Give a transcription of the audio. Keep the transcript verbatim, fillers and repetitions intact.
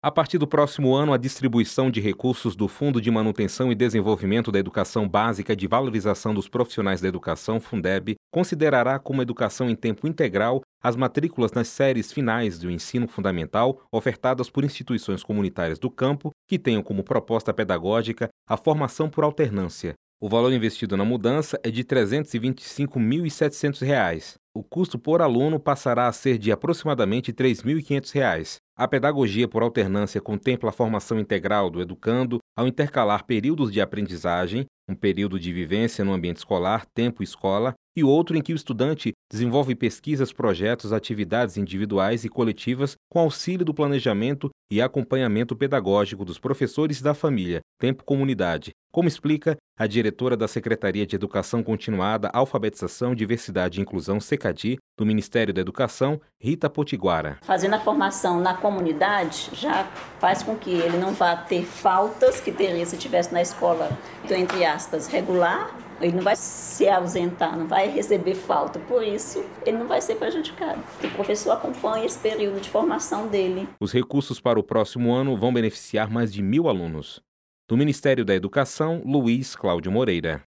A partir do próximo ano, a distribuição de recursos do Fundo de Manutenção e Desenvolvimento da Educação Básica de Valorização dos Profissionais da Educação, Fundeb, considerará como educação em tempo integral as matrículas nas séries finais do ensino fundamental ofertadas por instituições comunitárias do campo que tenham como proposta pedagógica a formação por alternância. O valor investido na mudança é de trezentos e vinte e cinco mil e setecentos reais. O custo por aluno passará a ser de aproximadamente três mil e quinhentos reais. A pedagogia por alternância contempla a formação integral do educando ao intercalar períodos de aprendizagem, um período de vivência no ambiente escolar, tempo escola, e outro em que o estudante desenvolve pesquisas, projetos, atividades individuais e coletivas com auxílio do planejamento e acompanhamento pedagógico dos professores e da família, tempo comunidade, como explica a diretora da Secretaria de Educação Continuada, Alfabetização, Diversidade e Inclusão, SECADI, do Ministério da Educação, Rita Potiguara. Fazendo a formação na comunidade já faz com que ele não vá ter faltas que teria se estivesse na escola, então, entre aspas, regular. Ele não vai se ausentar, não vai receber falta. Por isso, ele não vai ser prejudicado. O professor acompanha esse período de formação dele. Os recursos para o próximo ano vão beneficiar mais de mil alunos. Do Ministério da Educação, Luiz Cláudio Moreira.